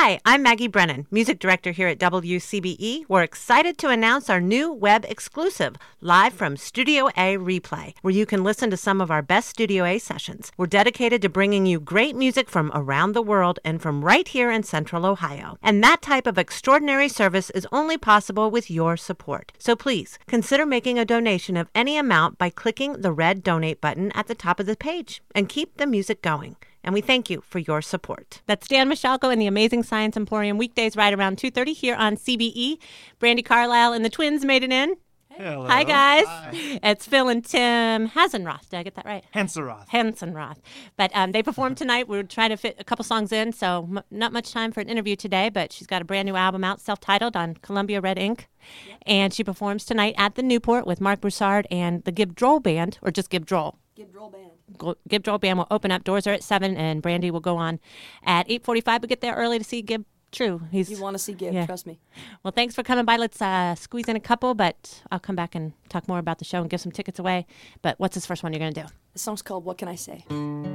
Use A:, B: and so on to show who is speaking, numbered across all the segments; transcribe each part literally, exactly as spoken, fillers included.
A: Hi, I'm Maggie Brennan, music director here at W C B E. We're excited to announce our new web exclusive, live from Studio A Replay, where you can listen to some of our best Studio A sessions. We're dedicated to bringing you great music from around the world and from right here in Central Ohio. And that type of extraordinary service is only possible with your support. So please, consider making a donation of any amount by clicking the red donate button at the top of the page and keep the music going. And we thank you for your support. That's Dan Michalko and the Amazing Science Emporium, weekdays right around two thirty here on C B E. Brandy Carlisle and the twins made it in.
B: Hello.
A: Hi, guys.
B: Hi.
A: It's Phil and Tim Hasenroth. Did I get that right?
B: Hanseroth.
A: Hansenroth. But um, they performed tonight. We were trying to fit a couple songs in, so m- not much time for an interview today, but she's got a brand new album out, self-titled, on Columbia Red Ink. Yep. And she performs tonight at the Newport with Mark Broussard and the Gib Droll Band, or just Gib Droll.
C: Gib Droll Band.
A: Gib Droll Band will open up. Doors are at seven, and Brandy will go on at eight forty-five. But get there early to see Gib. True. He's,
C: you want to see Gib,
A: yeah.
C: Trust me.
A: Well, thanks for coming by. Let's uh, squeeze in a couple, but I'll come back and talk more about the show and give some tickets away. But what's this first one you're going to do?
C: The song's called What Can I Say?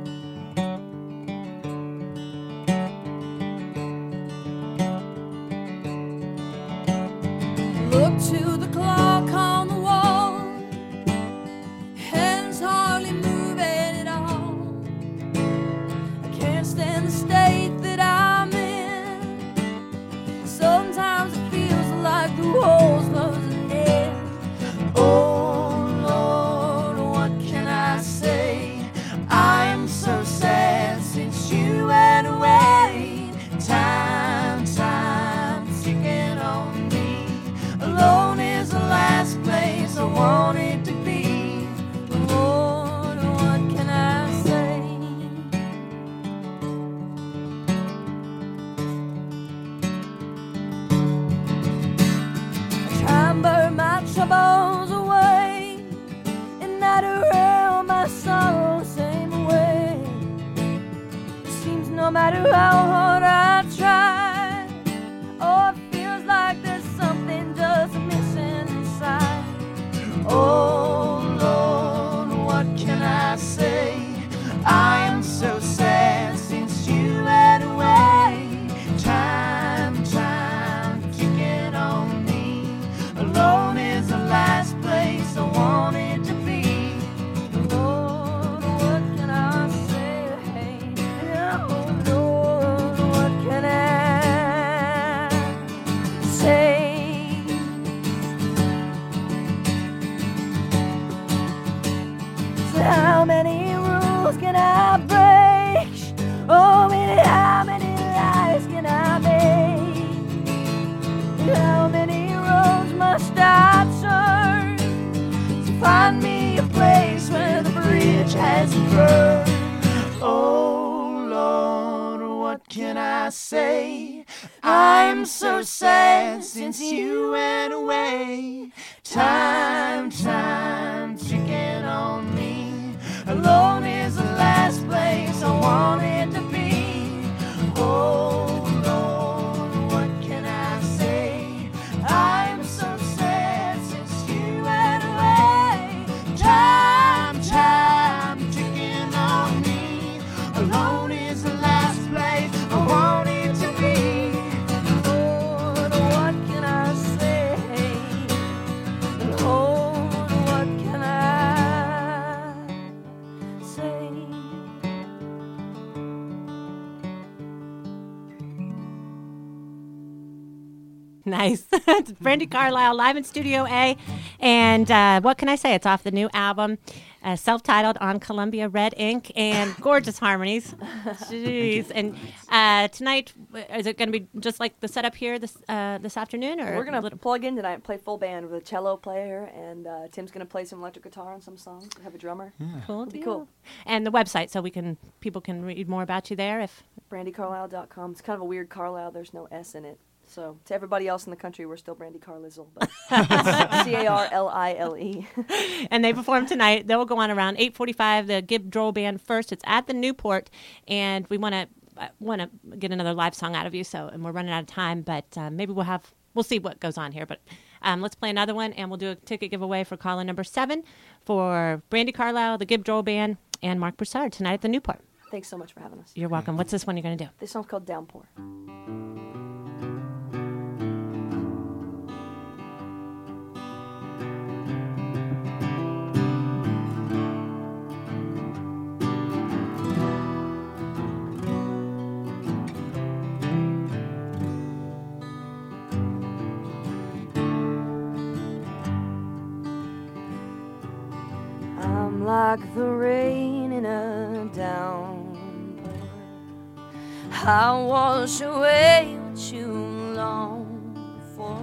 C: Look to the clock on the wall, hands hardly moving at all. I can't stand the state that I'm in. Sometimes it feels like the world's closing in. Oh Lord, what can I say? I'm so sad since you went away. Time, time, ticking on me. Alone is the last place I wanted to be. Lord, what can I say? I try and burn my troubles away, and not around my sorrow the same way. It seems no matter how hard I try, oh, it feels like there's something just missing inside. Oh Lord, what can I say? I am so sad since you went away. Time, time, ticking on me. Alone is the last place I wanted to be. Lord, what can I say? Oh Lord, what can I say? So how many rules can I break? Oh, many, how many lies can I make? How many roads must I turn to find me a place where the bridge hasn't burned? Oh Lord, what can I say? I'm so sad since you went away. Time, time, ticking on me. Alone is the last place I wanted to be. Oh Lord, what can I say? I'm so sad since you went away. Time, time, ticking on me. Alone is the last place I wanted to be. Lord, what can I say? Lord, what can I say?
A: Nice. It's Brandy Carlisle live in Studio A. And uh, what can I say? It's off the new album, uh, self-titled, on Columbia Red Ink, and gorgeous harmonies. Jeez. And uh, tonight, is it going to be just like the setup here this uh, this afternoon? Or
C: We're going to
A: little...
C: plug in tonight and play full band with a cello player, and uh, Tim's going to play some electric guitar on some songs. We have a drummer.
A: Yeah. Cool.
C: It'll be cool.
A: And the website, so we can people can read more about you there. If
C: brandy carlisle dot com. It's kind of a weird Carlisle. There's no S in it. So to everybody else in the country, we're still Brandy Carlisle, but C A R L I L E.
A: And they perform tonight. They will go on around eight forty-five. The Gib Droll Band first. It's at the Newport, and we want to want to get another live song out of you. So, and we're running out of time, but um, maybe we'll have we'll see what goes on here. But um, let's play another one, and we'll do a ticket giveaway for caller number seven for Brandy Carlisle, the Gib Droll Band, and Mark Broussard tonight at the Newport.
C: Thanks so much for having us.
A: You're welcome. What's this one you're going to do?
C: This song's called Downpour. like the rain in a downpour. I wash away what you long for.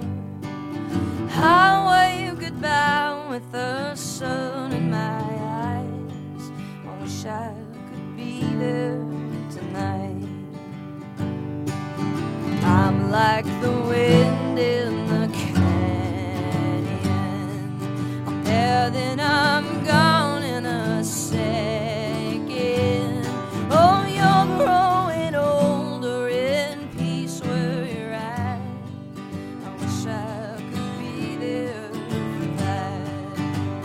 C: I wave goodbye with the sun in my eyes. I wish I could be there tonight. I'm like the wind in the canyon. I'm there, then I'm gone in a second. Oh, you're growing older in peace where you're at. I wish I could be there for that.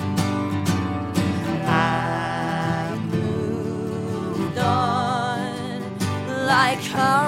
C: But I moved on like I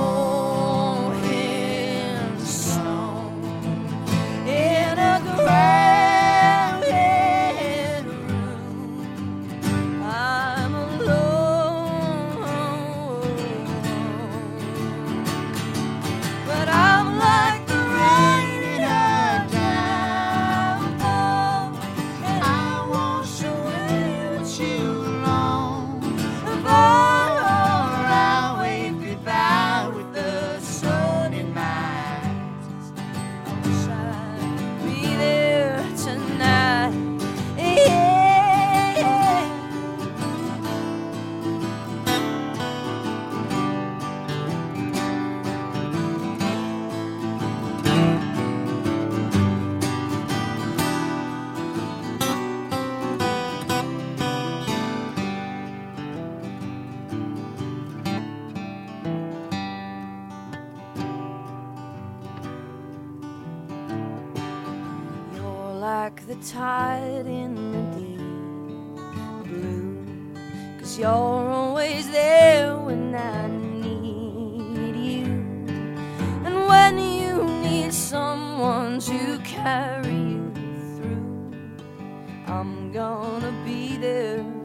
C: like the tide in the deep blue, 'cause you're always there when I need you, and when you need someone to carry you through, I'm gonna be there